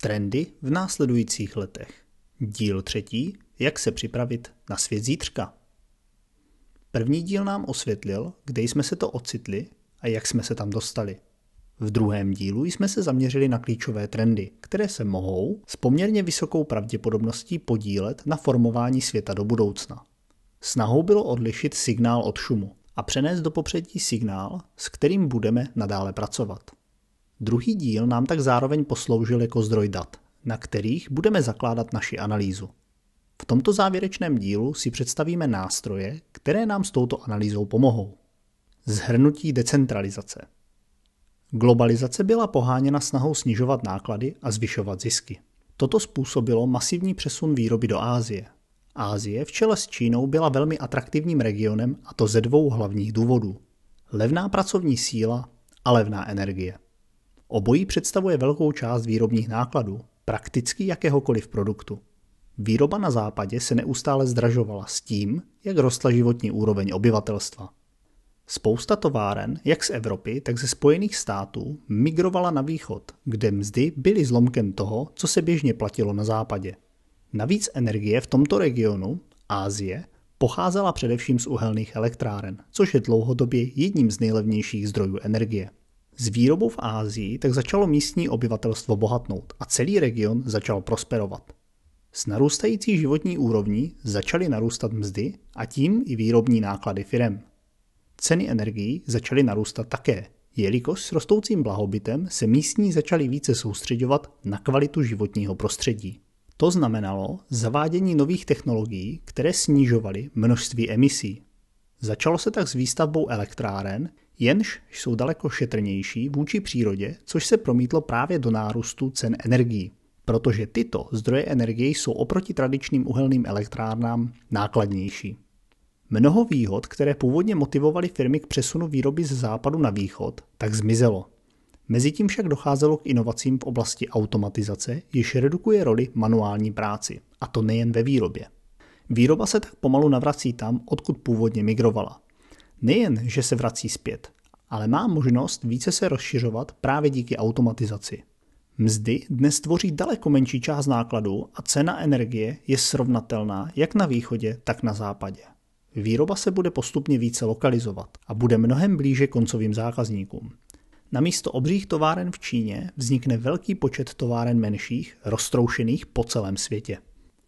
Trendy v následujících letech. Díl 3. Jak se připravit na svět zítřka. První díl nám osvětlil, kde jsme se to ocitli a jak jsme se tam dostali. V druhém dílu jsme se zaměřili na klíčové trendy, které se mohou s poměrně vysokou pravděpodobností podílet na formování světa do budoucna. Snahou bylo odlišit signál od šumu a přenést do popředí signál, s kterým budeme nadále pracovat. Druhý díl nám tak zároveň posloužil jako zdroj dat, na kterých budeme zakládat naši analýzu. V tomto závěrečném dílu si představíme nástroje, které nám s touto analýzou pomohou. Shrnutí decentralizace. Globalizace byla poháněna snahou snižovat náklady a zvyšovat zisky. Toto způsobilo masivní přesun výroby do Asie. Asie v čele s Čínou byla velmi atraktivním regionem, a to ze dvou hlavních důvodů. Levná pracovní síla a levná energie. Obojí představuje velkou část výrobních nákladů, prakticky jakéhokoliv produktu. Výroba na západě se neustále zdražovala s tím, jak rostla životní úroveň obyvatelstva. Spousta továren, jak z Evropy, tak ze Spojených států, migrovala na východ, kde mzdy byly zlomkem toho, co se běžně platilo na západě. Navíc energie v tomto regionu, Asie, pocházela především z uhelných elektráren, což je dlouhodobě jedním z nejlevnějších zdrojů energie. S výrobou v Asii tak začalo místní obyvatelstvo bohatnout a celý region začal prosperovat. S narůstající životní úrovní začaly narůstat mzdy a tím i výrobní náklady firem. Ceny energií začaly narůstat také, jelikož s rostoucím blahobytem se místní začali více soustředovat na kvalitu životního prostředí. To znamenalo zavádění nových technologií, které snižovaly množství emisí. Začalo se tak s výstavbou elektráren, jenž jsou daleko šetrnější vůči přírodě, což se promítlo právě do nárůstu cen energií, protože tyto zdroje energie jsou oproti tradičním uhelným elektrárnám nákladnější. Mnoho výhod, které původně motivovaly firmy k přesunu výroby ze západu na východ, tak zmizelo. Mezitím však docházelo k inovacím v oblasti automatizace, jež redukuje roli manuální práci, a to nejen ve výrobě. Výroba se tak pomalu navrací tam, odkud původně migrovala. Nejen, že se vrací zpět, ale má možnost více se rozšiřovat právě díky automatizaci. Mzdy dnes tvoří daleko menší část nákladů a cena energie je srovnatelná jak na východě, tak na západě. Výroba se bude postupně více lokalizovat a bude mnohem blíže koncovým zákazníkům. Namísto obřích továren v Číně vznikne velký počet továren menších, roztroušených po celém světě.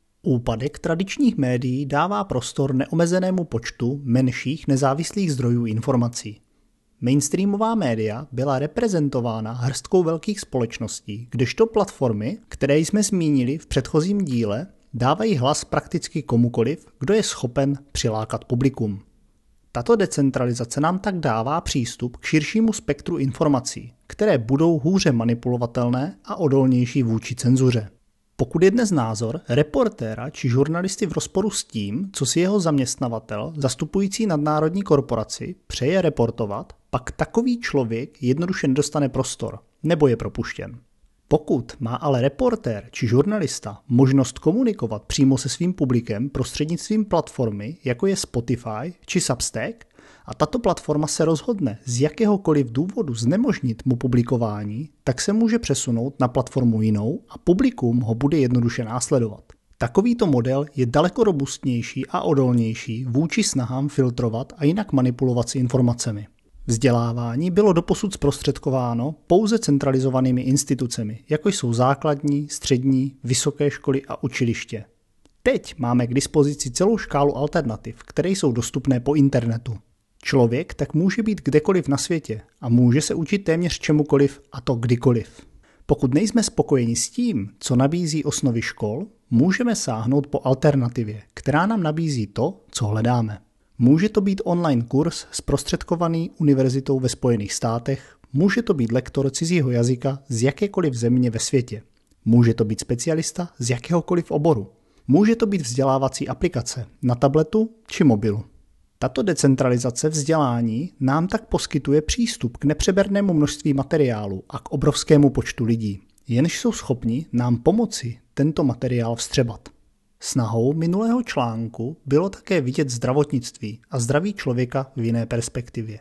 Úpadek tradičních médií dává prostor neomezenému počtu menších nezávislých zdrojů informací. Mainstreamová média byla reprezentována hrstkou velkých společností, kdežto platformy, které jsme zmínili v předchozím díle, dávají hlas prakticky komukoliv, kdo je schopen přilákat publikum. Tato decentralizace nám tak dává přístup k širšímu spektru informací, které budou hůře manipulovatelné a odolnější vůči cenzuře. Pokud je dnes názor reportéra či žurnalisty v rozporu s tím, co si jeho zaměstnavatel, zastupující nadnárodní korporaci, přeje reportovat, pak takový člověk jednoduše nedostane prostor nebo je propuštěn. Pokud má ale reportér či žurnalista možnost komunikovat přímo se svým publikem prostřednictvím platformy, jako je Spotify či Substack, a tato platforma se rozhodne z jakéhokoliv důvodu znemožnit mu publikování, tak se může přesunout na platformu jinou a publikum ho bude jednoduše následovat. Takovýto model je daleko robustnější a odolnější vůči snahám filtrovat a jinak manipulovat s informacemi. Vzdělávání bylo doposud zprostředkováno pouze centralizovanými institucemi, jako jsou základní, střední, vysoké školy a učiliště. Teď máme k dispozici celou škálu alternativ, které jsou dostupné po internetu. Člověk tak může být kdekoliv na světě a může se učit téměř čemukoliv, a to kdykoliv. Pokud nejsme spokojeni s tím, co nabízí osnovy škol, můžeme sáhnout po alternativě, která nám nabízí to, co hledáme. Může to být online kurz zprostředkovaný univerzitou ve Spojených státech, může to být lektor cizího jazyka z jakékoliv země ve světě, může to být specialista z jakéhokoliv oboru, může to být vzdělávací aplikace na tabletu či mobilu. Tato decentralizace vzdělání nám tak poskytuje přístup k nepřebernému množství materiálu a k obrovskému počtu lidí, jenž jsou schopni nám pomoci tento materiál vstřebat. Snahou minulého článku bylo také vidět zdravotnictví a zdraví člověka v jiné perspektivě.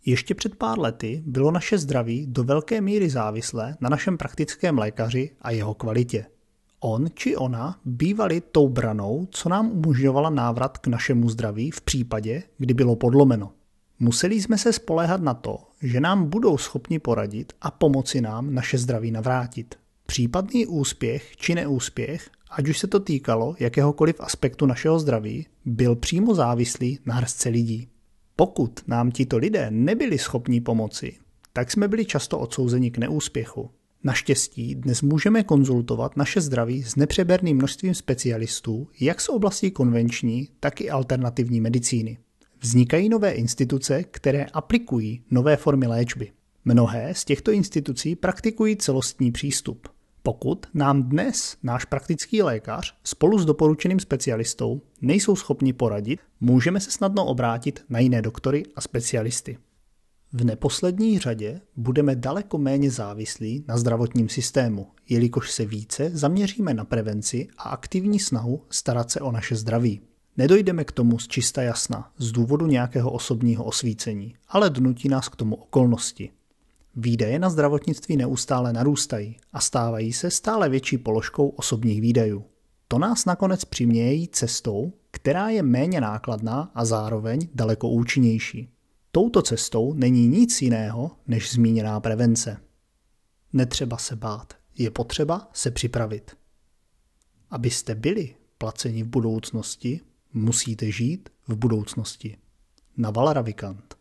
Ještě před pár lety bylo naše zdraví do velké míry závislé na našem praktickém lékaři a jeho kvalitě. On či ona bývali tou branou, co nám umožňovala návrat k našemu zdraví v případě, kdy bylo podlomeno. Museli jsme se spoléhat na to, že nám budou schopni poradit a pomoci nám naše zdraví navrátit. Případný úspěch či neúspěch, ať už se to týkalo jakéhokoliv aspektu našeho zdraví, byl přímo závislý na hrstce lidí. Pokud nám tito lidé nebyli schopni pomoci, tak jsme byli často odsouzeni k neúspěchu. Naštěstí dnes můžeme konzultovat naše zdraví s nepřeberným množstvím specialistů, jak z oblasti konvenční, tak i alternativní medicíny. Vznikají nové instituce, které aplikují nové formy léčby. Mnohé z těchto institucí praktikují celostní přístup. Pokud nám dnes náš praktický lékař spolu s doporučeným specialistou nejsou schopni poradit, můžeme se snadno obrátit na jiné doktory a specialisty. V neposlední řadě budeme daleko méně závislí na zdravotním systému, jelikož se více zaměříme na prevenci a aktivní snahu starat se o naše zdraví. Nedojdeme k tomu z čista jasna, z důvodu nějakého osobního osvícení, ale donutí nás k tomu okolnosti. Výdaje na zdravotnictví neustále narůstají a stávají se stále větší položkou osobních výdajů. To nás nakonec přiměje jít cestou, která je méně nákladná a zároveň daleko účinnější. Touto cestou není nic jiného než zmíněná prevence. Netřeba se bát, je potřeba se připravit. Abyste byli placeni v budoucnosti, musíte žít v budoucnosti. Naval Ravikant.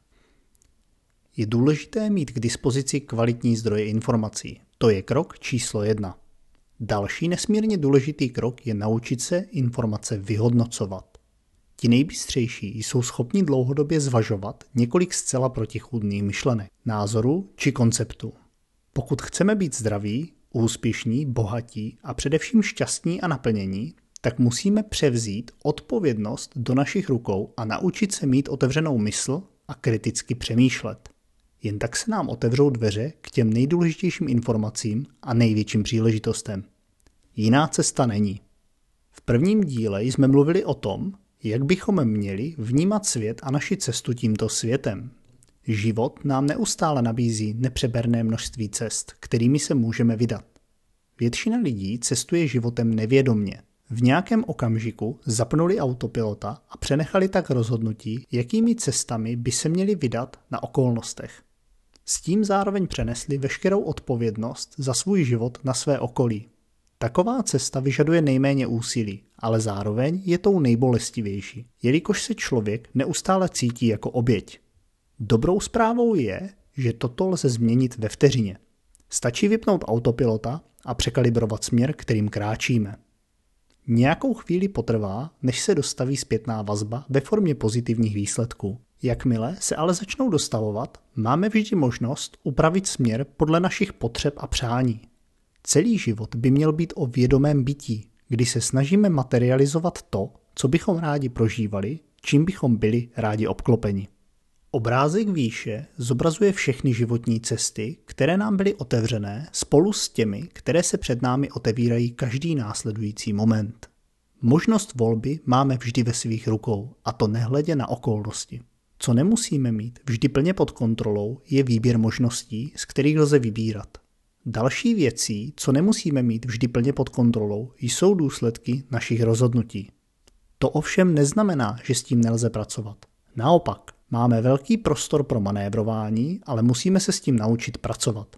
Je důležité mít k dispozici kvalitní zdroje informací. To je krok číslo 1. Další nesmírně důležitý krok je naučit se informace vyhodnocovat. Ti nejbystřejší jsou schopni dlouhodobě zvažovat několik zcela protichůdných myšlenek, názorů či konceptů. Pokud chceme být zdraví, úspěšní, bohatí a především šťastní a naplnění, tak musíme převzít odpovědnost do našich rukou a naučit se mít otevřenou mysl a kriticky přemýšlet. Jen tak se nám otevřou dveře k těm nejdůležitějším informacím a největším příležitostem. Jiná cesta není. V prvním díle jsme mluvili o tom, jak bychom měli vnímat svět a naši cestu tímto světem. Život nám neustále nabízí nepřeberné množství cest, kterými se můžeme vydat. Většina lidí cestuje životem nevědomně. V nějakém okamžiku zapnuli autopilota a přenechali tak rozhodnutí, jakými cestami by se měli vydat na okolnostech. S tím zároveň přenesli veškerou odpovědnost za svůj život na své okolí. Taková cesta vyžaduje nejméně úsilí, ale zároveň je tou nejbolestivější, jelikož se člověk neustále cítí jako oběť. Dobrou zprávou je, že toto lze změnit ve vteřině. Stačí vypnout autopilota a překalibrovat směr, kterým kráčíme. Nějakou chvíli potrvá, než se dostaví zpětná vazba ve formě pozitivních výsledků. Jakmile se ale začnou dostavovat, máme vždy možnost upravit směr podle našich potřeb a přání. Celý život by měl být o vědomém bytí, kdy se snažíme materializovat to, co bychom rádi prožívali, čím bychom byli rádi obklopeni. Obrázek výše zobrazuje všechny životní cesty, které nám byly otevřené, spolu s těmi, které se před námi otevírají každý následující moment. Možnost volby máme vždy ve svých rukou, a to nehledě na okolnosti. Co nemusíme mít vždy plně pod kontrolou, je výběr možností, z kterých lze vybírat. Další věcí, co nemusíme mít vždy plně pod kontrolou, jsou důsledky našich rozhodnutí. To ovšem neznamená, že s tím nelze pracovat. Naopak, máme velký prostor pro manévrování, ale musíme se s tím naučit pracovat.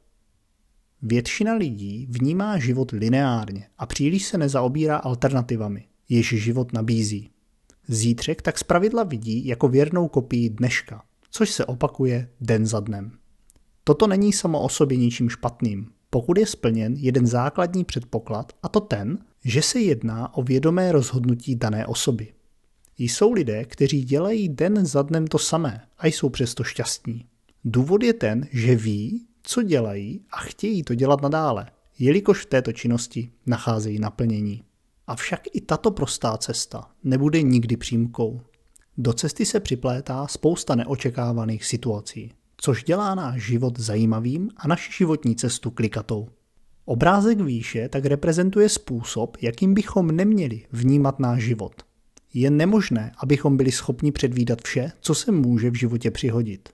Většina lidí vnímá život lineárně a příliš se nezaobírá alternativami, jež život nabízí. Zítřek tak zpravidla vidí jako věrnou kopii dneška, což se opakuje den za dnem. Toto není samo o sobě ničím špatným, pokud je splněn jeden základní předpoklad, a to ten, že se jedná o vědomé rozhodnutí dané osoby. Jsou lidé, kteří dělají den za dnem to samé a jsou přesto šťastní. Důvod je ten, že ví, co dělají a chtějí to dělat nadále, jelikož v této činnosti nacházejí naplnění. Avšak i tato prostá cesta nebude nikdy přímkou. Do cesty se připlétá spousta neočekávaných situací, což dělá náš život zajímavým a naši životní cestu klikatou. Obrázek výše tak reprezentuje způsob, jakým bychom neměli vnímat náš život. Je nemožné, abychom byli schopni předvídat vše, co se může v životě přihodit.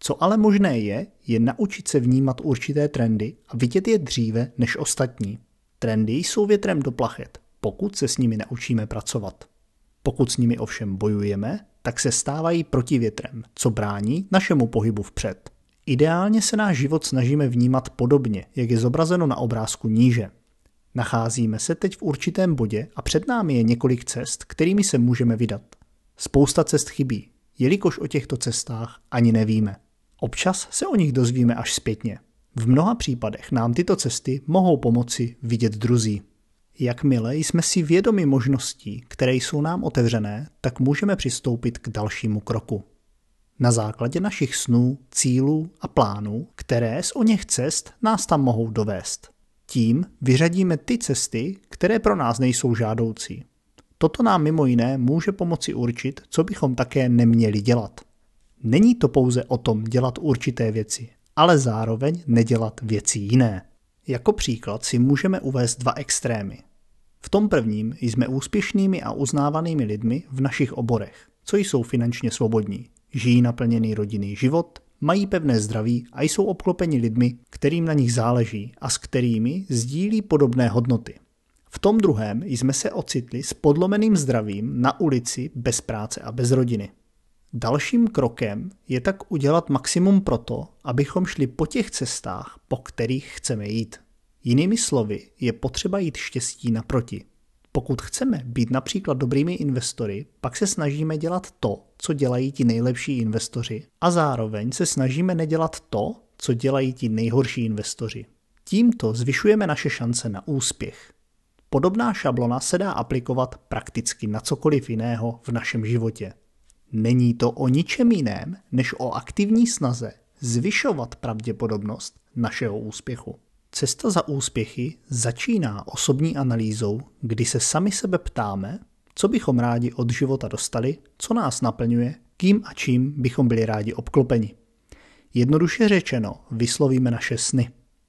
Co ale možné je naučit se vnímat určité trendy a vidět je dříve než ostatní. Trendy jsou větrem do plachet, pokud se s nimi naučíme pracovat. Pokud s nimi ovšem bojujeme, tak se stávají protivětrem, co brání našemu pohybu vpřed. Ideálně se náš život snažíme vnímat podobně, jak je zobrazeno na obrázku níže. Nacházíme se teď v určitém bodě a před námi je několik cest, kterými se můžeme vydat. Spousta cest chybí, jelikož o těchto cestách ani nevíme. Občas se o nich dozvíme až zpětně. V mnoha případech nám tyto cesty mohou pomoci vidět druzí. Jakmile jsme si vědomi možností, které jsou nám otevřené, tak můžeme přistoupit k dalšímu kroku. Na základě našich snů, cílů a plánů, které z oněch cest nás tam mohou dovést. Tím vyřadíme ty cesty, které pro nás nejsou žádoucí. Toto nám mimo jiné může pomoci určit, co bychom také neměli dělat. Není to pouze o tom dělat určité věci, ale zároveň nedělat věci jiné. Jako příklad si můžeme uvést dva extrémy. V tom prvním jsme úspěšnými a uznávanými lidmi v našich oborech, co jsou finančně svobodní, žijí naplněný rodinný život, mají pevné zdraví a jsou obklopeni lidmi, kterým na nich záleží a s kterými sdílí podobné hodnoty. V tom druhém jsme se ocitli s podlomeným zdravím na ulici bez práce a bez rodiny. Dalším krokem je tak udělat maximum proto, abychom šli po těch cestách, po kterých chceme jít. Jinými slovy, je potřeba jít štěstí naproti. Pokud chceme být například dobrými investory, pak se snažíme dělat to, co dělají ti nejlepší investoři, a zároveň se snažíme nedělat to, co dělají ti nejhorší investoři. Tímto zvyšujeme naše šance na úspěch. Podobná šablona se dá aplikovat prakticky na cokoliv jiného v našem životě. Není to o ničem jiném, než o aktivní snaze zvyšovat pravděpodobnost našeho úspěchu. Cesta za úspěchy začíná osobní analýzou, kdy se sami sebe ptáme, co bychom rádi od života dostali, co nás naplňuje, kým a čím bychom byli rádi obklopeni. Jednoduše řečeno, vyslovíme naše sny.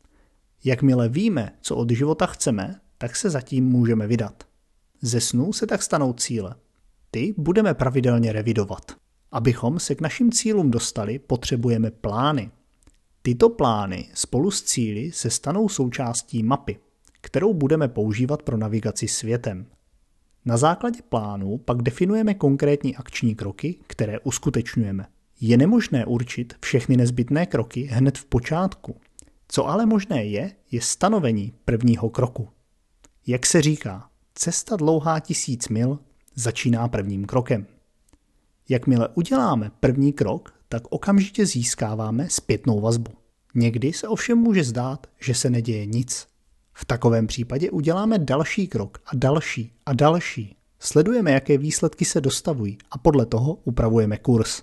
Jakmile víme, co od života chceme, tak se zatím můžeme vydat. Ze snů se tak stanou cíle. Ty budeme pravidelně revidovat. Abychom se k našim cílům dostali, potřebujeme plány. Tyto plány spolu s cíli se stanou součástí mapy, kterou budeme používat pro navigaci světem. Na základě plánů pak definujeme konkrétní akční kroky, které uskutečňujeme. Je nemožné určit všechny nezbytné kroky hned v počátku. Co ale možné je stanovení prvního kroku. Jak se říká, cesta dlouhá 1000 mil začíná prvním krokem. Jakmile uděláme první krok, tak okamžitě získáváme zpětnou vazbu. Někdy se ovšem může zdát, že se neděje nic. V takovém případě uděláme další krok a další a další. Sledujeme, jaké výsledky se dostavují a podle toho upravujeme kurz.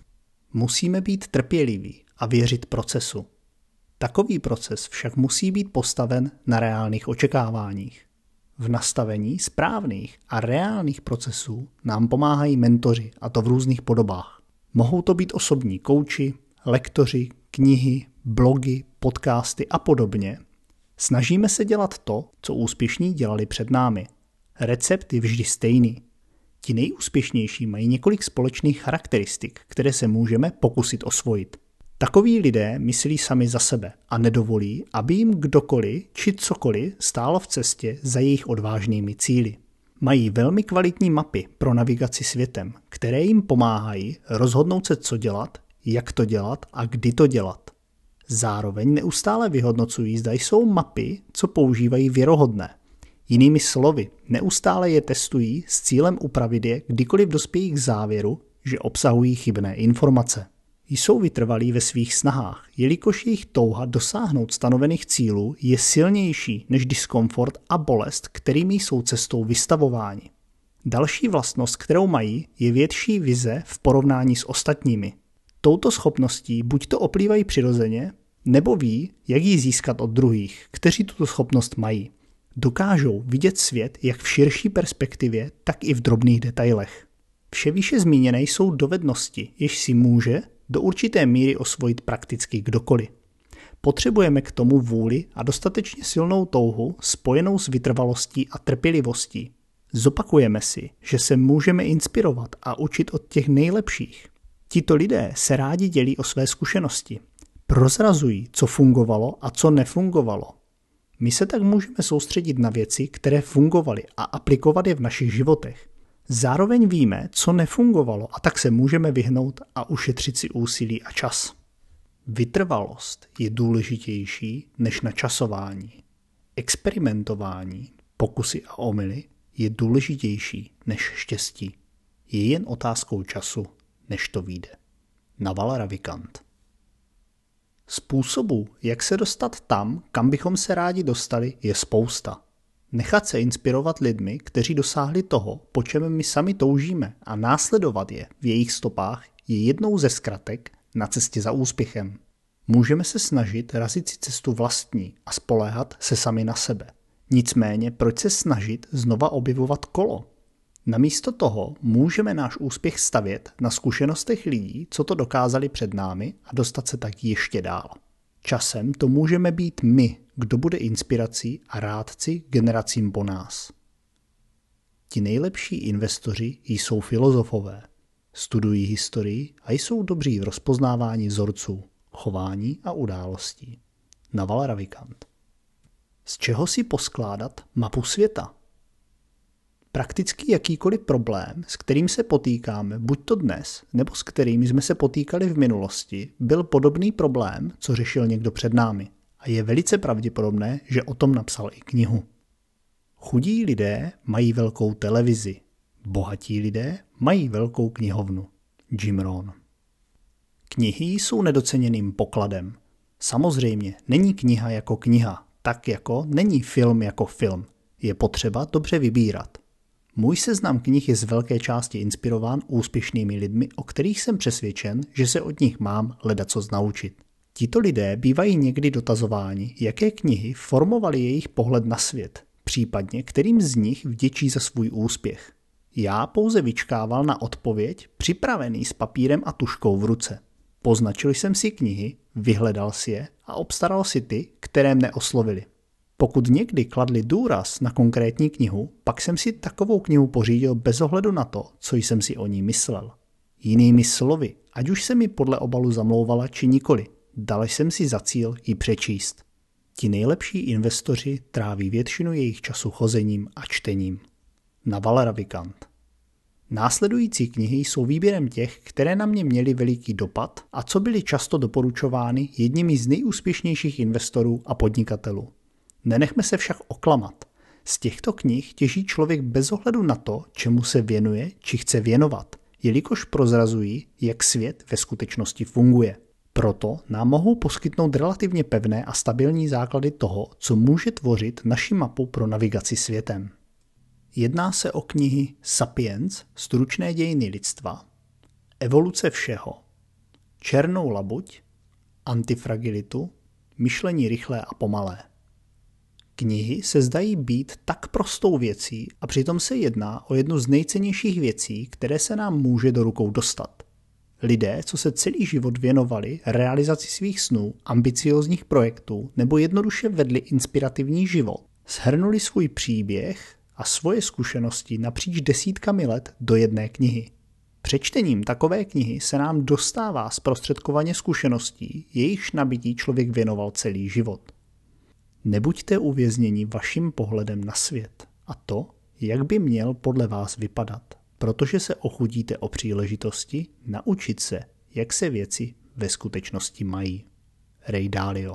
Musíme být trpěliví a věřit procesu. Takový proces však musí být postaven na reálných očekáváních. V nastavení správných a reálných procesů nám pomáhají mentoři, a to v různých podobách. Mohou to být osobní kouči, lektoři, knihy, blogy, podcasty a podobně. Snažíme se dělat to, co úspěšní dělali před námi. Recept je vždy stejný. Ti nejúspěšnější mají několik společných charakteristik, které se můžeme pokusit osvojit. Takoví lidé myslí sami za sebe a nedovolí, aby jim kdokoliv či cokoliv stálo v cestě za jejich odvážnými cíli. Mají velmi kvalitní mapy pro navigaci světem, které jim pomáhají rozhodnout se, co dělat, jak to dělat a kdy to dělat. Zároveň neustále vyhodnocují, zda jsou mapy, co používají, věrohodné. Jinými slovy, neustále je testují s cílem upravit je, kdykoliv dospějí k závěru, že obsahují chybné informace. Jsou vytrvalí ve svých snahách, jelikož jejich touha dosáhnout stanovených cílů je silnější než diskomfort a bolest, kterými jsou cestou vystavováni. Další vlastnost, kterou mají, je větší vize v porovnání s ostatními. Touto schopností buď to oplývají přirozeně, nebo ví, jak ji získat od druhých, kteří tuto schopnost mají. Dokážou vidět svět jak v širší perspektivě, tak i v drobných detailech. Vše výše zmíněné jsou dovednosti, jež si může do určité míry osvojit prakticky kdokoliv. Potřebujeme k tomu vůli a dostatečně silnou touhu spojenou s vytrvalostí a trpělivostí. Zopakujeme si, že se můžeme inspirovat a učit od těch nejlepších. Tito lidé se rádi dělí o své zkušenosti. Prozrazují, co fungovalo a co nefungovalo. My se tak můžeme soustředit na věci, které fungovaly a aplikovat je v našich životech. Zároveň víme, co nefungovalo a tak se můžeme vyhnout a ušetřit si úsilí a čas. Vytrvalost je důležitější než načasování. Experimentování, pokusy a omyly je důležitější než štěstí. Je jen otázkou času, než to vyjde. Naval Ravikant. Způsobů, jak se dostat tam, kam bychom se rádi dostali, je spousta. Nechat se inspirovat lidmi, kteří dosáhli toho, po čem my sami toužíme, a následovat je v jejich stopách je jednou ze zkratek na cestě za úspěchem. Můžeme se snažit razit si cestu vlastní a spoléhat se sami na sebe. Nicméně proč se snažit znova objevovat kolo? Namísto toho můžeme náš úspěch stavět na zkušenostech lidí, co to dokázali před námi, a dostat se tak ještě dál. Časem to můžeme být my, kdo bude inspirací a rádci generacím po nás. Ti nejlepší investoři jsou filozofové. Studují historii a jsou dobří v rozpoznávání vzorců, chování a událostí. Naval Ravikant. Z čeho si poskládat mapu světa? Prakticky jakýkoliv problém, s kterým se potýkáme, buď to dnes, nebo s kterými jsme se potýkali v minulosti, byl podobný problém, co řešil někdo před námi. A je velice pravděpodobné, že o tom napsal i knihu. Chudí lidé mají velkou televizi. Bohatí lidé mají velkou knihovnu. Jim Rohn. Knihy jsou nedoceněným pokladem. Samozřejmě není kniha jako kniha, tak jako není film jako film. Je potřeba dobře vybírat. Můj seznam knih je z velké části inspirován úspěšnými lidmi, o kterých jsem přesvědčen, že se od nich mám ledacos naučit. Tito lidé bývají někdy dotazováni, jaké knihy formovaly jejich pohled na svět, případně kterým z nich vděčí za svůj úspěch. Já pouze vyčkával na odpověď, připravený s papírem a tužkou v ruce. Poznačil jsem si knihy, vyhledal si je a obstaral si ty, které mne oslovily. Pokud někdy kladli důraz na konkrétní knihu, pak jsem si takovou knihu pořídil bez ohledu na to, co jsem si o ní myslel. Jinými slovy, ať už se mi podle obalu zamlouvala či nikoli, dal jsem si za cíl ji přečíst. Ti nejlepší investoři tráví většinu jejich času chozením a čtením. Naval Ravikant. Následující knihy jsou výběrem těch, které na mě měly veliký dopad a co byly často doporučovány jedními z nejúspěšnějších investorů a podnikatelů. Nenechme se však oklamat. Z těchto knih těží člověk bez ohledu na to, čemu se věnuje či chce věnovat, jelikož prozrazují, jak svět ve skutečnosti funguje. Proto nám mohou poskytnout relativně pevné a stabilní základy toho, co může tvořit naši mapu pro navigaci světem. Jedná se o knihy Sapiens, Stručné dějiny lidstva, Evoluce všeho, Černou labuť, Antifragilitu, Myšlení rychlé a pomalé. Knihy se zdají být tak prostou věcí a přitom se jedná o jednu z nejcennějších věcí, které se nám může do rukou dostat. Lidé, co se celý život věnovali realizaci svých snů, ambiciózních projektů nebo jednoduše vedli inspirativní život, shrnuli svůj příběh a svoje zkušenosti napříč desítkami let do jedné knihy. Přečtením takové knihy se nám dostává zprostředkovaně zkušeností, jejichž nabití člověk věnoval celý život. Nebuďte uvězněni vaším pohledem na svět a to, jak by měl podle vás vypadat, protože se ochudíte o příležitosti naučit se, jak se věci ve skutečnosti mají. Ray Dalio.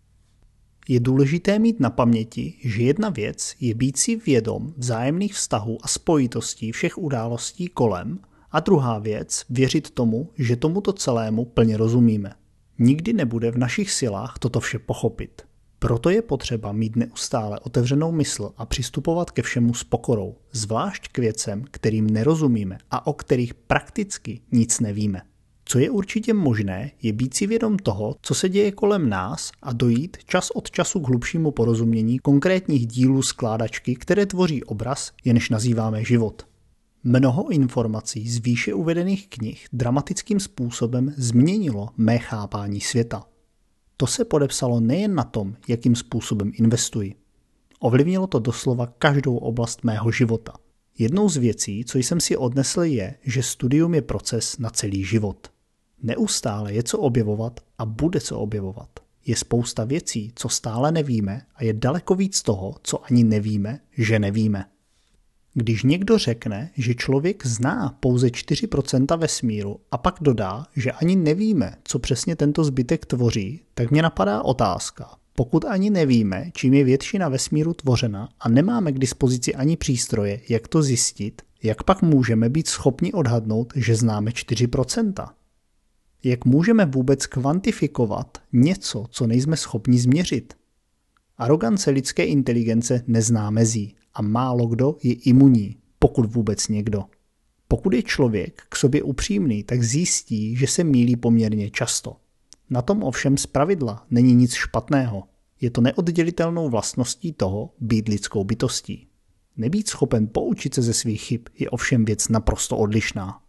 Je důležité mít na paměti, že jedna věc je být si vědom vzájemných vztahů a spojitostí všech událostí kolem a druhá věc věřit tomu, že tomuto celému plně rozumíme. Nikdy nebude v našich silách toto vše pochopit. Proto je potřeba mít neustále otevřenou mysl a přistupovat ke všemu s pokorou, zvlášť k věcem, kterým nerozumíme a o kterých prakticky nic nevíme. Co je určitě možné, je být si vědom toho, co se děje kolem nás a dojít čas od času k hlubšímu porozumění konkrétních dílů skládačky, které tvoří obraz, jenž nazýváme život. Mnoho informací z výše uvedených knih dramatickým způsobem změnilo mé chápání světa. To se podepsalo nejen na tom, jakým způsobem investuji. Ovlivnilo to doslova každou oblast mého života. Jednou z věcí, co jsem si odnesl, je, že studium je proces na celý život. Neustále je co objevovat a bude co objevovat. Je spousta věcí, co stále nevíme a je daleko víc toho, co ani nevíme, že nevíme. Když někdo řekne, že člověk zná pouze 4% vesmíru a pak dodá, že ani nevíme, co přesně tento zbytek tvoří, tak mě napadá otázka. Pokud ani nevíme, čím je většina vesmíru tvořena a nemáme k dispozici ani přístroje, jak to zjistit, jak pak můžeme být schopni odhadnout, že známe 4%? Jak můžeme vůbec kvantifikovat něco, co nejsme schopni změřit? Arogance lidské inteligence nezná mezí a málo kdo je imunní, pokud vůbec někdo. Pokud je člověk k sobě upřímný, tak zjistí, že se mýlí poměrně často. Na tom ovšem zpravidla není nic špatného. Je to neoddělitelnou vlastností toho být lidskou bytostí. Nebýt schopen poučit se ze svých chyb je ovšem věc naprosto odlišná.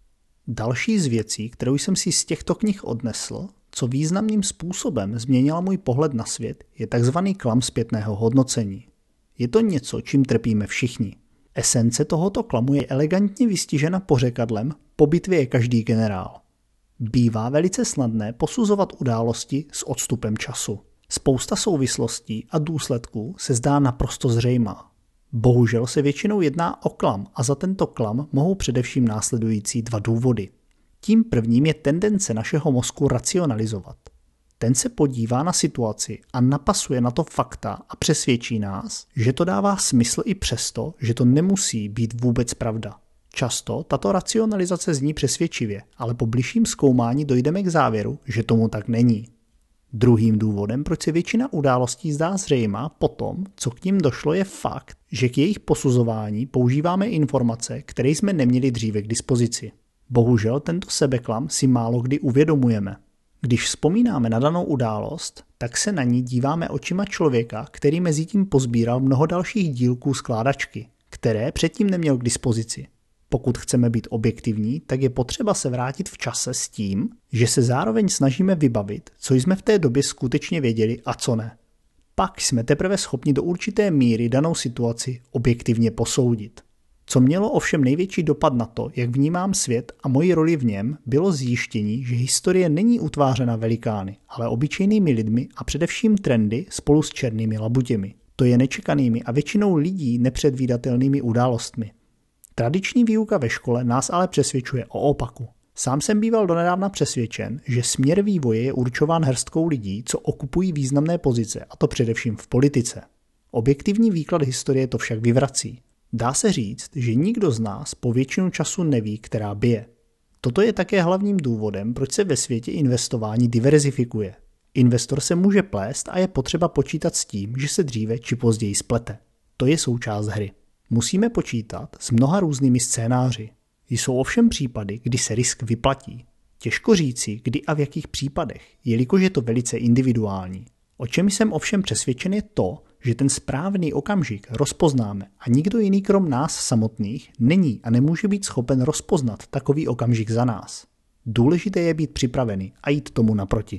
Další z věcí, kterou jsem si z těchto knih odnesl, co významným způsobem změnila můj pohled na svět, je tzv. Klam zpětného hodnocení. Je to něco, čím trpíme všichni. Esence tohoto klamu je elegantně vystižena pořekadlem po bitvě je každý generál. Bývá velice snadné posuzovat události s odstupem času. Spousta souvislostí a důsledků se zdá naprosto zřejmá. Bohužel se většinou jedná o klam a za tento klam mohou především následující dva důvody. Tím prvním je tendence našeho mozku racionalizovat. Ten se podívá na situaci a napasuje na to fakta a přesvědčí nás, že to dává smysl i přesto, že to nemusí být vůbec pravda. Často tato racionalizace zní přesvědčivě, ale po bližším zkoumání dojdeme k závěru, že tomu tak není. Druhým důvodem, proč se většina událostí zdá zřejmá potom, co k nim došlo, je fakt, že k jejich posuzování používáme informace, které jsme neměli dříve k dispozici. Bohužel tento sebeklam si málo kdy uvědomujeme. Když vzpomínáme na danou událost, tak se na ní díváme očima člověka, který mezi tím pozbíral mnoho dalších dílků skládačky, které předtím neměl k dispozici. Pokud chceme být objektivní, tak je potřeba se vrátit v čase s tím, že se zároveň snažíme vybavit, co jsme v té době skutečně věděli a co ne. Pak jsme teprve schopni do určité míry danou situaci objektivně posoudit. Co mělo ovšem největší dopad na to, jak vnímám svět a moji roli v něm, bylo zjištění, že historie není utvářena velikány, ale obyčejnými lidmi a především trendy spolu s černými labutěmi. To je nečekanými a většinou lidí nepředvídatelnými událostmi. Tradiční výuka ve škole nás ale přesvědčuje o opaku. Sám jsem býval donedávna přesvědčen, že směr vývoje je určován hrstkou lidí, co okupují významné pozice, a to především v politice. Objektivní výklad historie to však vyvrací. Dá se říct, že nikdo z nás po většinu času neví, která bije. Toto je také hlavním důvodem, proč se ve světě investování diverzifikuje. Investor se může plést a je potřeba počítat s tím, že se dříve či později splete. To je součást hry. Musíme počítat s mnoha různými scénáři. Jsou ovšem případy, kdy se risk vyplatí. Těžko říci, kdy a v jakých případech, jelikož je to velice individuální. O čem jsem ovšem přesvědčen je to, že ten správný okamžik rozpoznáme a nikdo jiný krom nás samotných není a nemůže být schopen rozpoznat takový okamžik za nás. Důležité je být připravený a jít tomu naproti.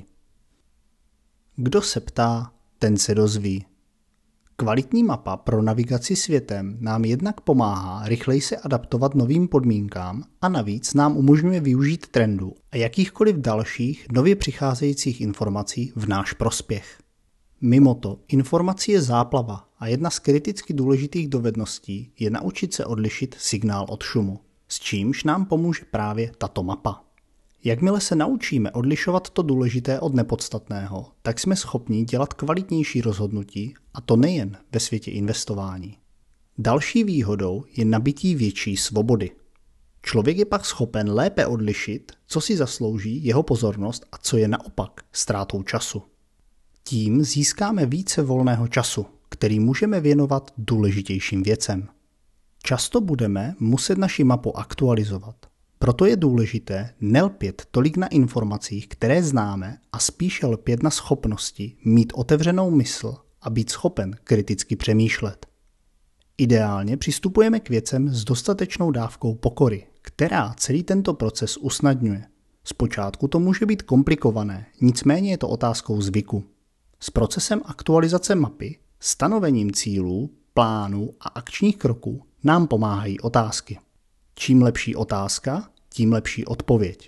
Kdo se ptá, ten se dozví. Kvalitní mapa pro navigaci světem nám jednak pomáhá rychleji se adaptovat novým podmínkám a navíc nám umožňuje využít trendů a jakýchkoliv dalších nově přicházejících informací v náš prospěch. Mimo to, informací je záplava a jedna z kriticky důležitých dovedností je naučit se odlišit signál od šumu, s čímž nám pomůže právě tato mapa. Jakmile se naučíme odlišovat to důležité od nepodstatného, tak jsme schopni dělat kvalitnější rozhodnutí, a to nejen ve světě investování. Další výhodou je nabytí větší svobody. Člověk je pak schopen lépe odlišit, co si zaslouží jeho pozornost a co je naopak ztrátou času. Tím získáme více volného času, který můžeme věnovat důležitějším věcem. Často budeme muset naši mapu aktualizovat. Proto je důležité nelpět tolik na informacích, které známe, a spíše lpět na schopnosti mít otevřenou mysl a být schopen kriticky přemýšlet. Ideálně přistupujeme k věcem s dostatečnou dávkou pokory, která celý tento proces usnadňuje. Zpočátku to může být komplikované, nicméně je to otázkou zvyku. S procesem aktualizace mapy, stanovením cílů, plánů a akčních kroků nám pomáhají otázky. Čím lepší otázka, tím lepší odpověď.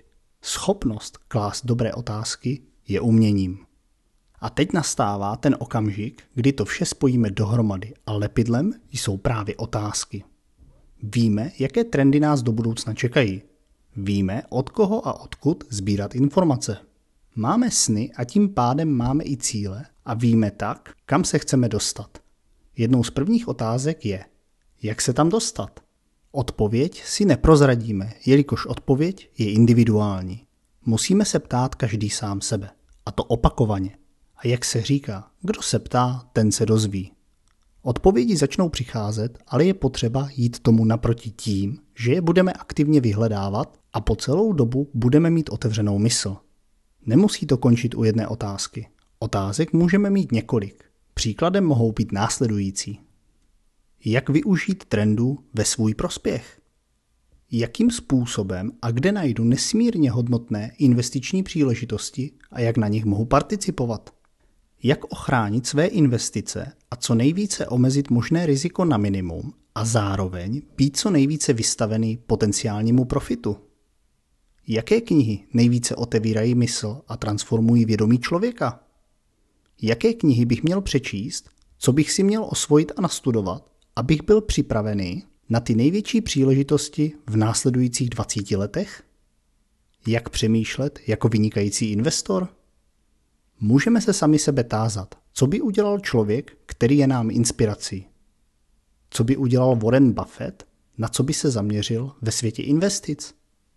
Schopnost klást dobré otázky je uměním. A teď nastává ten okamžik, kdy to vše spojíme dohromady a lepidlem jsou právě otázky. Víme, jaké trendy nás do budoucna čekají. Víme, od koho a odkud sbírat informace. Máme sny a tím pádem máme i cíle a víme tak, kam se chceme dostat. Jednou z prvních otázek je, jak se tam dostat? Odpověď si neprozradíme, jelikož odpověď je individuální. Musíme se ptát každý sám sebe, a to opakovaně. A jak se říká, kdo se ptá, ten se dozví. Odpovědi začnou přicházet, ale je potřeba jít tomu naproti tím, že je budeme aktivně vyhledávat a po celou dobu budeme mít otevřenou mysl. Nemusí to končit u jedné otázky. Otázek můžeme mít několik. Příkladem mohou být následující. Jak využít trendů ve svůj prospěch? Jakým způsobem a kde najdu nesmírně hodnotné investiční příležitosti a jak na nich mohu participovat? Jak ochránit své investice a co nejvíce omezit možné riziko na minimum a zároveň být co nejvíce vystavený potenciálnímu profitu? Jaké knihy nejvíce otevírají mysl a transformují vědomí člověka? Jaké knihy bych měl přečíst, co bych si měl osvojit a nastudovat, abych byl připravený na ty největší příležitosti v následujících 20 letech? Jak přemýšlet jako vynikající investor? Můžeme se sami sebe tázat, co by udělal člověk, který je nám inspirací. Co by udělal Warren Buffett, na co by se zaměřil ve světě investic?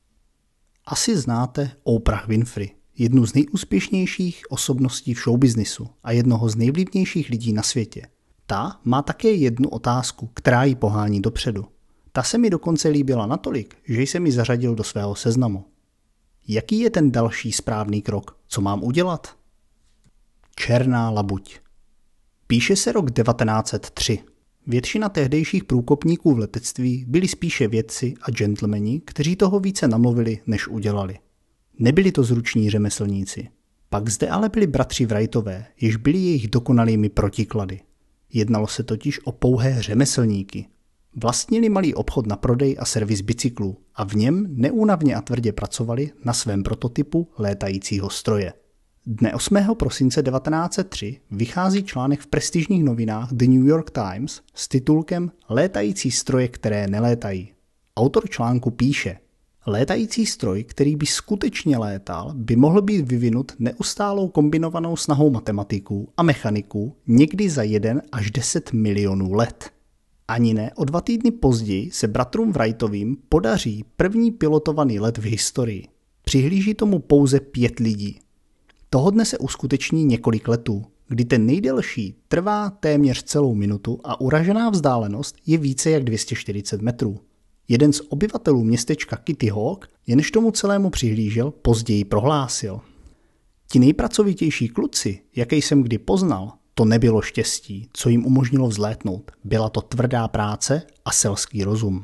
Asi znáte Oprah Winfrey, jednu z nejúspěšnějších osobností v showbiznisu a jednoho z nejvlivnějších lidí na světě. Ta má také jednu otázku, která ji pohání dopředu. Ta se mi dokonce líbila natolik, že jsem ji zařadil do svého seznamu. Jaký je ten další správný krok? Co mám udělat? Černá labuť. Píše se rok 1903. Většina tehdejších průkopníků v letectví byli spíše vědci a gentlemani, kteří toho více namluvili, než udělali. Nebyli to zruční řemeslníci. Pak zde ale byli bratři Wrightové, jež byli jejich dokonalými protiklady. Jednalo se totiž o pouhé řemeslníky. Vlastnili malý obchod na prodej a servis bicyklů a v něm neúnavně a tvrdě pracovali na svém prototypu létajícího stroje. Dne 8. prosince 1903 vychází článek v prestižních novinách The New York Times s titulkem Létající stroje, které nelétají. Autor článku píše: Létající stroj, který by skutečně létal, by mohl být vyvinut neustálou kombinovanou snahou matematiků a mechaniků někdy za 1 až 10 milionů let. Ani ne o 2 týdny později se bratrům Wrightovým podaří první pilotovaný let v historii. Přihlíží tomu pouze 5 lidí. Toho dne se uskuteční několik letů, kdy ten nejdelší trvá téměř celou minutu a uražená vzdálenost je více jak 240 metrů. Jeden z obyvatelů městečka Kitty Hawk, jenž tomu celému přihlížel, později prohlásil: Ti nejpracovitější kluci, jaké jsem kdy poznal, to nebylo štěstí, co jim umožnilo vzlétnout. Byla to tvrdá práce a selský rozum.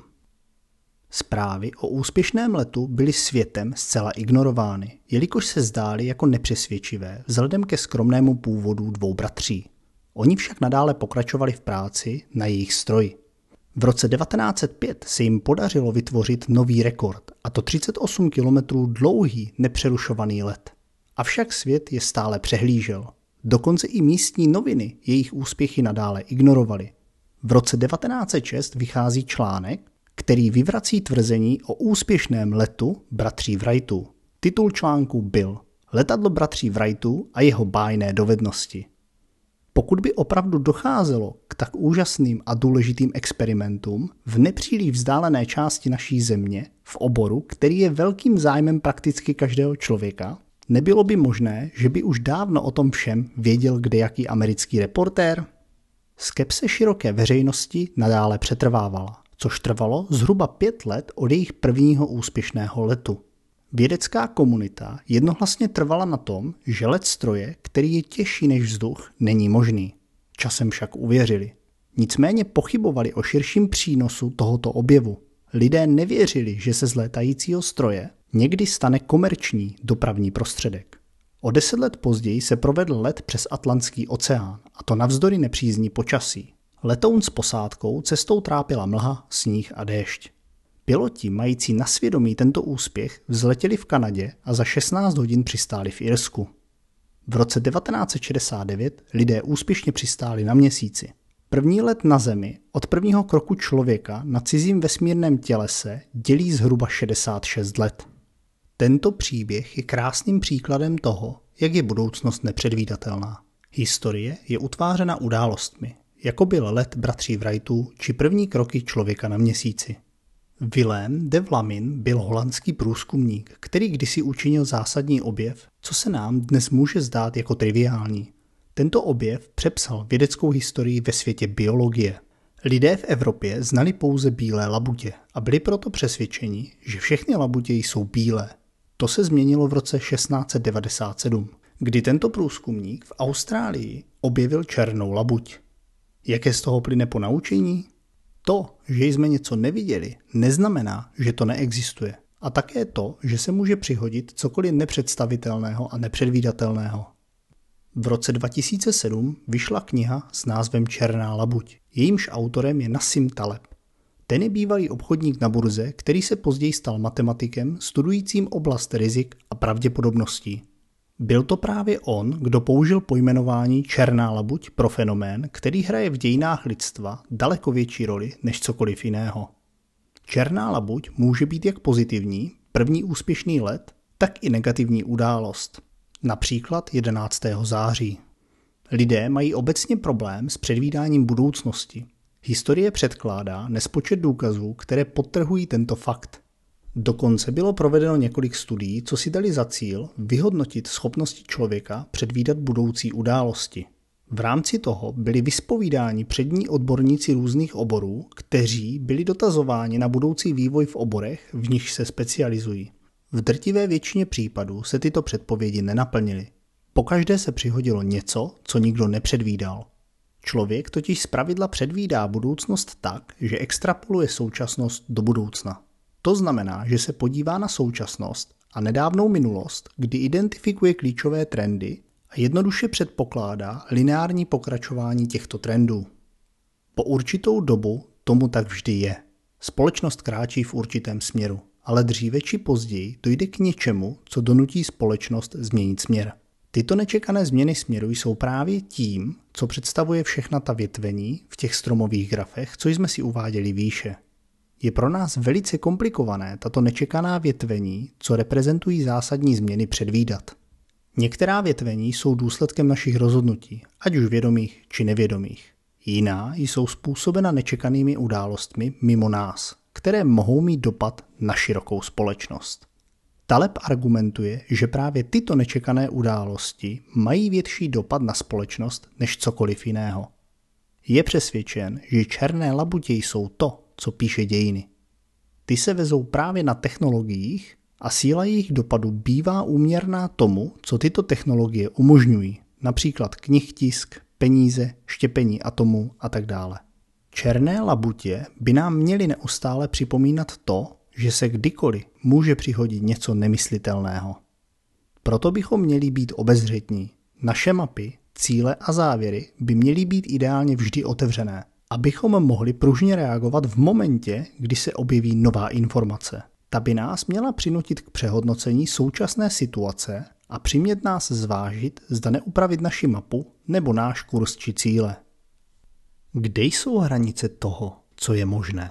Zprávy o úspěšném letu byly světem zcela ignorovány, jelikož se zdály jako nepřesvědčivé vzhledem ke skromnému původu 2 bratří. Oni však nadále pokračovali v práci na jejich stroji. V roce 1905 se jim podařilo vytvořit nový rekord, a to 38 kilometrů dlouhý nepřerušovaný let. Avšak svět je stále přehlížel. Dokonce i místní noviny jejich úspěchy nadále ignorovaly. V roce 1906 vychází článek, který vyvrací tvrzení o úspěšném letu bratří Wrightů. Titul článku byl Letadlo bratří Wrightů a jeho bájné dovednosti. Pokud by opravdu docházelo k tak úžasným a důležitým experimentům v nepříliš vzdálené části naší země, v oboru, který je velkým zájmem prakticky každého člověka, nebylo by možné, že by už dávno o tom všem věděl kdejaký americký reportér? Skepse široké veřejnosti nadále přetrvávala, což trvalo zhruba 5 let od jejich prvního úspěšného letu. Vědecká komunita jednohlasně trvala na tom, že let stroje, který je těžší než vzduch, není možný. Časem však uvěřili. Nicméně pochybovali o širším přínosu tohoto objevu. Lidé nevěřili, že se z létajícího stroje někdy stane komerční dopravní prostředek. O 10 let později se provedl let přes Atlantský oceán, a to navzdory nepřízní počasí. Letoun s posádkou cestou trápila mlha, sníh a déšť. Piloti mající na svědomí tento úspěch vzletěli v Kanadě a za 16 hodin přistáli v Irsku. V roce 1969 lidé úspěšně přistáli na Měsíci. První let na Zemi od prvního kroku člověka na cizím vesmírném tělese dělí zhruba 66 let. Tento příběh je krásným příkladem toho, jak je budoucnost nepředvídatelná. Historie je utvářena událostmi, jako byl let bratří Wrightů či první kroky člověka na Měsíci. Willem de Vlamingh byl holandský průzkumník, který kdysi učinil zásadní objev, co se nám dnes může zdát jako triviální. Tento objev přepsal vědeckou historii ve světě biologie. Lidé v Evropě znali pouze bílé labutě a byli proto přesvědčeni, že všechny labutě jsou bílé. To se změnilo v roce 1697, kdy tento průzkumník v Austrálii objevil černou labuť. Jaké z toho plyne ponaučení? To, že jsme něco neviděli, neznamená, že to neexistuje. A také to, že se může přihodit cokoliv nepředstavitelného a nepředvídatelného. V roce 2007 vyšla kniha s názvem Černá labuť. Jejímž autorem je Nassim Taleb. Ten je bývalý obchodník na burze, který se později stal matematikem studujícím oblast rizik a pravděpodobností. Byl to právě on, kdo použil pojmenování černá labuť pro fenomén, který hraje v dějinách lidstva daleko větší roli než cokoliv jiného. Černá labuť může být jak pozitivní, první úspěšný let, tak i negativní událost. Například 11. září. Lidé mají obecně problém s předvídáním budoucnosti. Historie předkládá nespočet důkazů, které podtrhují tento fakt. Dokonce bylo provedeno několik studií, co si dali za cíl vyhodnotit schopnosti člověka předvídat budoucí události. V rámci toho byli vyspovídáni přední odborníci různých oborů, kteří byli dotazováni na budoucí vývoj v oborech, v nichž se specializují. V drtivé většině případů se tyto předpovědi nenaplnily. Pokaždé se přihodilo něco, co nikdo nepředvídal. Člověk totiž zpravidla předvídá budoucnost tak, že extrapoluje současnost do budoucna. To znamená, že se podívá na současnost a nedávnou minulost, kdy identifikuje klíčové trendy a jednoduše předpokládá lineární pokračování těchto trendů. Po určitou dobu tomu tak vždy je. Společnost kráčí v určitém směru, ale dříve či později dojde k něčemu, co donutí společnost změnit směr. Tyto nečekané změny směru jsou právě tím, co představuje všechna ta větvení v těch stromových grafech, co jsme si uváděli výše. Je pro nás velice komplikované tato nečekaná větvení, co reprezentují zásadní změny, předvídat. Některá větvení jsou důsledkem našich rozhodnutí, ať už vědomých či nevědomých. Jiná jsou způsobena nečekanými událostmi mimo nás, které mohou mít dopad na širokou společnost. Taleb argumentuje, že právě tyto nečekané události mají větší dopad na společnost než cokoliv jiného. Je přesvědčen, že černé labutě jsou to, co píše dějiny. Ty se vezou právě na technologiích a síla jejich dopadu bývá úměrná tomu, co tyto technologie umožňují, například knihtisk, peníze, štěpení atomů a tak dále. Černé labutě by nám měly neustále připomínat to, že se kdykoliv může přihodit něco nemyslitelného. Proto bychom měli být obezřetní. Naše mapy, cíle a závěry by měly být ideálně vždy otevřené, abychom mohli pružně reagovat v momentě, kdy se objeví nová informace. Ta by nás měla přinutit k přehodnocení současné situace a přimět nás zvážit, zda neupravit naši mapu nebo náš kurz či cíle. Kde jsou hranice toho, co je možné?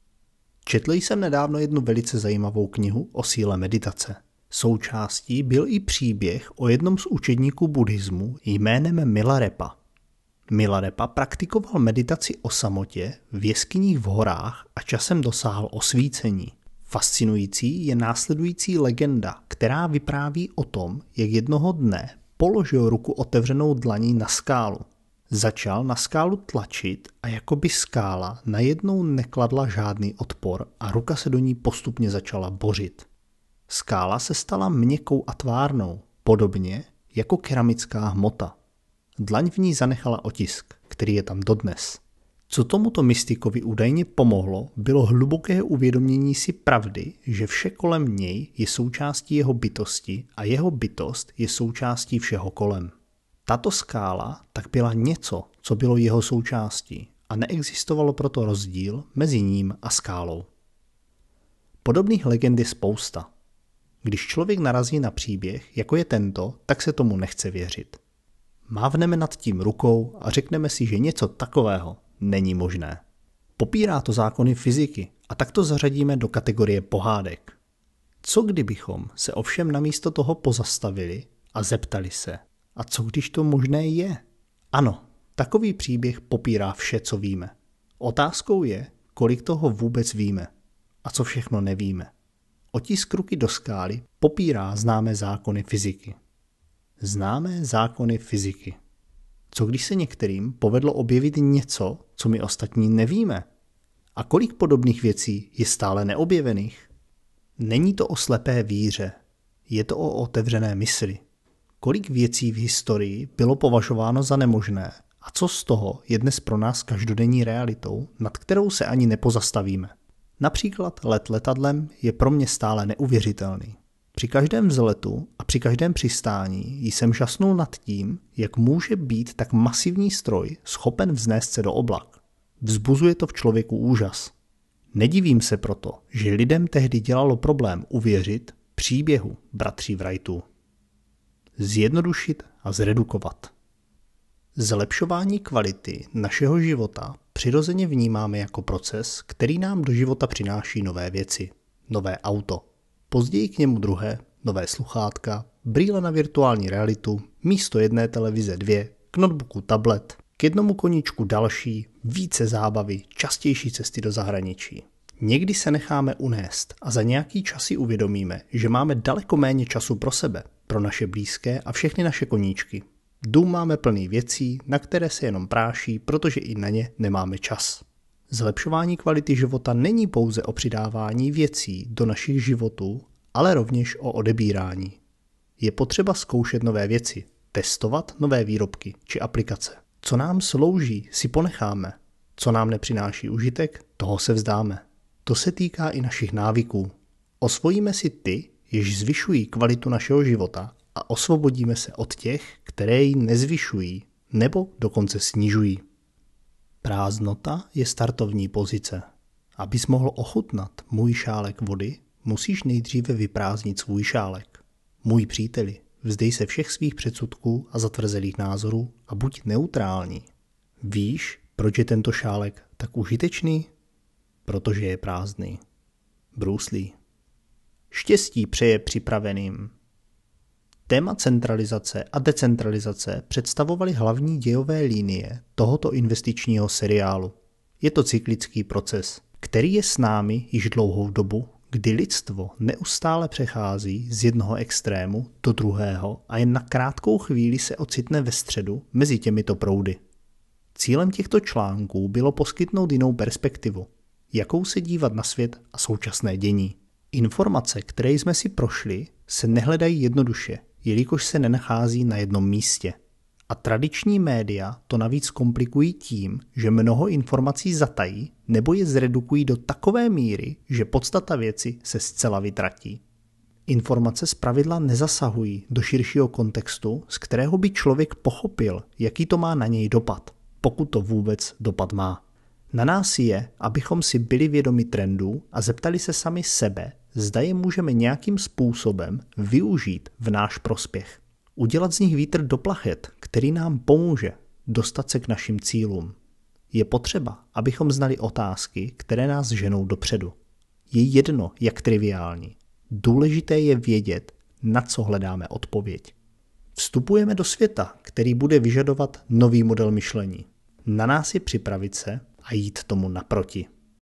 Četl jsem nedávno jednu velice zajímavou knihu o síle meditace. Součástí byl i příběh o jednom z učedníků buddhismu jménem Milarepa. Milarepa praktikoval meditaci o samotě v jeskyních v horách a časem dosáhl osvícení. Fascinující je následující legenda, která vypráví o tom, jak jednoho dne položil ruku otevřenou dlaní na skálu. Začal na skálu tlačit a jakoby skála najednou nekladla žádný odpor a ruka se do ní postupně začala bořit. Skála se stala měkkou a tvárnou, podobně jako keramická hmota. Dlaň v ní zanechala otisk, který je tam dodnes. Co tomuto mystikovi údajně pomohlo, bylo hluboké uvědomění si pravdy, že vše kolem něj je součástí jeho bytosti a jeho bytost je součástí všeho kolem. Tato skála tak byla něco, co bylo jeho součástí a neexistovalo proto rozdíl mezi ním a skálou. Podobných legend je spousta. Když člověk narazí na příběh, jako je tento, tak se tomu nechce věřit. Mávneme nad tím rukou a řekneme si, že něco takového není možné. Popírá to zákony fyziky a tak to zařadíme do kategorie pohádek. Co kdybychom se ovšem namísto toho pozastavili a zeptali se, a co když to možné je? Ano, takový příběh popírá vše, co víme. Otázkou je, kolik toho vůbec víme a co všechno nevíme. Otisk ruky do skály popírá známé zákony fyziky. Známé zákony fyziky. Co když se některým povedlo objevit něco, co my ostatní nevíme? A kolik podobných věcí je stále neobjevených? Není to o slepé víře, je to o otevřené mysli. Kolik věcí v historii bylo považováno za nemožné a co z toho je dnes pro nás každodenní realitou, nad kterou se ani nepozastavíme. Například let letadlem je pro mě stále neuvěřitelný. Při každém vzletu a při každém přistání jsem žasnul nad tím, jak může být tak masivní stroj schopen vznést se do oblak. Vzbuzuje to v člověku úžas. Nedivím se proto, že lidem tehdy dělalo problém uvěřit příběhu bratří Wrightů. Zjednodušit a zredukovat. Zlepšování kvality našeho života přirozeně vnímáme jako proces, který nám do života přináší nové věci. Nové auto, později k němu druhé, nové sluchátka, brýle na virtuální realitu, místo jedné televize 2, k notebooku tablet, k jednomu koníčku další, více zábavy, častější cesty do zahraničí. Někdy se necháme unést a za nějaký čas si uvědomíme, že máme daleko méně času pro sebe, pro naše blízké a všechny naše koníčky. Dům máme plný věcí, na které se jenom práší, protože i na ně nemáme čas. Zlepšování kvality života není pouze o přidávání věcí do našich životů, ale rovněž o odebírání. Je potřeba zkoušet nové věci, testovat nové výrobky či aplikace. Co nám slouží, si ponecháme. Co nám nepřináší užitek, toho se vzdáme. To se týká i našich návyků. Osvojíme si ty, jež zvyšují kvalitu našeho života a osvobodíme se od těch, které ji nezvyšují nebo dokonce snižují. Prázdnota je startovní pozice. Abys mohl ochutnat můj šálek vody, musíš nejdříve vyprázdnit svůj šálek. Můj příteli, vzdej se všech svých předsudků a zatvrzelých názorů a buď neutrální. Víš, proč je tento šálek tak užitečný? Protože je prázdný. Bruce Lee. Štěstí přeje připraveným. Téma centralizace a decentralizace představovaly hlavní dějové linie tohoto investičního seriálu. Je to cyklický proces, který je s námi již dlouhou dobu, kdy lidstvo neustále přechází z jednoho extrému do druhého a jen na krátkou chvíli se ocitne ve středu mezi těmito proudy. Cílem těchto článků bylo poskytnout jinou perspektivu, jakou se dívat na svět a současné dění. Informace, které jsme si prošli, se nehledají jednoduše, jelikož se nenachází na jednom místě. A tradiční média to navíc komplikují tím, že mnoho informací zatají nebo je zredukují do takové míry, že podstata věci se zcela vytratí. Informace zpravidla nezasahují do širšího kontextu, z kterého by člověk pochopil, jaký to má na něj dopad, pokud to vůbec dopad má. Na nás je, abychom si byli vědomi trendů a zeptali se sami sebe, zda je můžeme nějakým způsobem využít v náš prospěch. Udělat z nich vítr do plachet, který nám pomůže dostat se k našim cílům. Je potřeba, abychom znali otázky, které nás ženou dopředu. Je jedno, jak triviální. Důležité je vědět, na co hledáme odpověď. Vstupujeme do světa, který bude vyžadovat nový model myšlení. Na nás je připravit se a jít tomu naproti.